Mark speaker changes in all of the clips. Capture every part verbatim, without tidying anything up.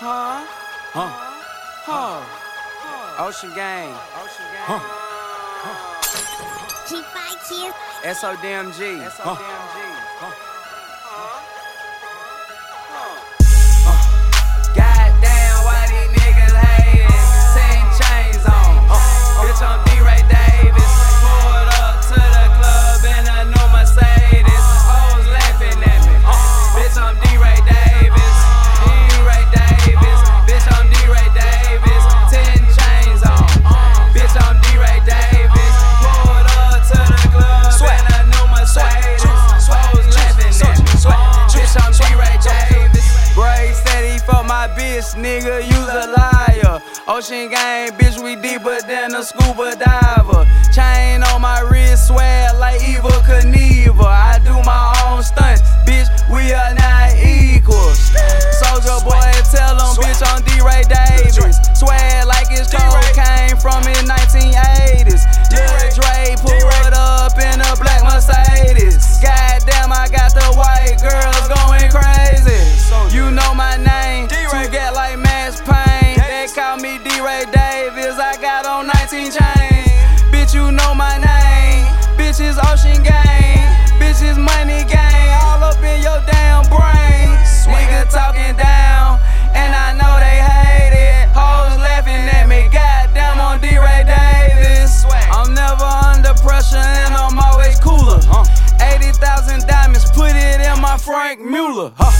Speaker 1: Huh? Huh? Huh? Ocean Gang. Ocean Gang. Huh?
Speaker 2: G five Q.
Speaker 1: S O D M G. S O D M G. Huh? Goddamn, why these niggas hating? Ten chains on. Bitch, I'm D-Ray Davis. Pulled up to the club in a new Mercedes. Hoes laughing at me. Bitch, I'm D-Ray Davis. D-Ray Davis. Bitch, I'm D-Ray Davis. Ten chains on. Bitch, I'm D-Ray Davis. Pulled up to the club in a new Mercedes. Hoes laughing at me. Bitch, I'm D-Ray Davis. Bray said he fucked my bitch, nigga, you's a liar. Ocean Gang, bitch, we deeper than a scuba diver. Chain on my wrist, swag like Eva Knievel. I do my own stunts, bitch, we are not equals. Soulja Boy, tell him, bitch, I'm D-Ray Davis. Swag like it's cocaine from in nineteen eighties. Lil Dre pulled up in a black Mercedes. Goddamn, I got the white girls going crazy. You know my name, to get like Max Payne. They call me D-Ray Davis, I got on nineteen chains. Bitch, you know my name, bitch, it's Ocean Gang. Bitch, it's Money Gang, all up in your damn brain. Nigga talking down, and I know they hate it. Hoes laughing at me, goddamn, on D-Ray Davis. I'm never under pressure and I'm always cooler. eighty thousand diamonds, put it in my Frank Mueller. Huh.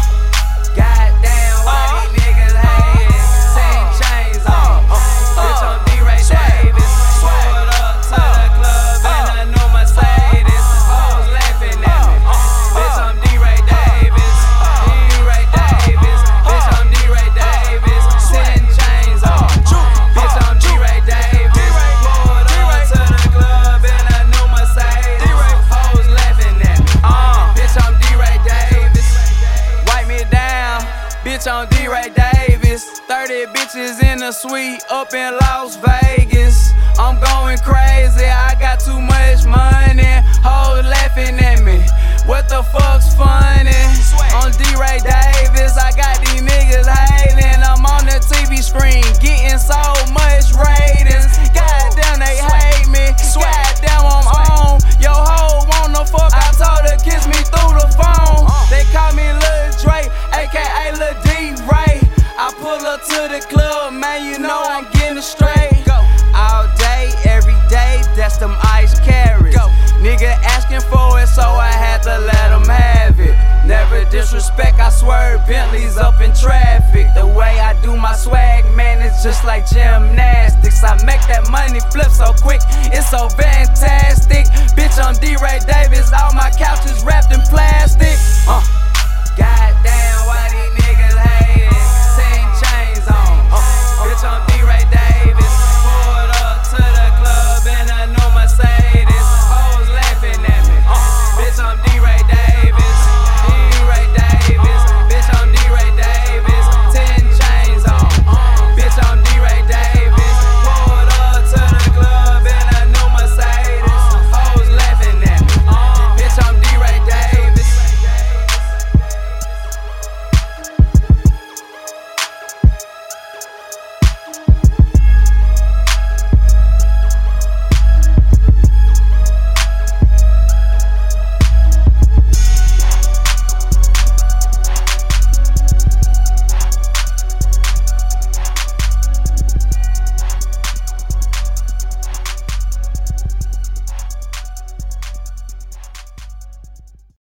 Speaker 1: Goddamn, why these niggas hating? Ten chains on. Bitch, I'm D-Ray Davis. Pulled up to the club in a new Mercedes. Hoes laughing at me. Bitch, I'm D-Ray Davis. D-Ray Davis. Bitch, I'm D-Ray Davis. Ten chains on. Bitch, I'm D-Ray Davis. Pulled up to the club in a new Mercedes. Hoes laughing at me. Bitch, I'm D-Ray Davis. Wipe me down. Bitch, I'm D-Ray Davis. thirty bitches in the suite up in Las Vegas. I'm going crazy, I got too much money. Hoes laughing at me. What the fuck's funny? I'm D-Ray Davis, I got these niggas hating. I'm on the T V screen, getting so much ratings. Goddamn, they hate me. Goddamn, I'm on. Yo, hoe wanna fuck, I told her kiss me through the phone. They call me Lil Dre, aka Lil D-Ray. I pull up to the club, man, you know I'm getting straight. All day, every day, that's them ice carrots. Nigga asking for it, so I had to let him have it. Never disrespect, I swerve Bentleys up in traffic. The way I do my swag, man, it's just like gymnastics. I make that money flip so quick, it's so fantastic. Bitch, I'm D-Ray Davis, all my couches wrapped in plastic. Uh.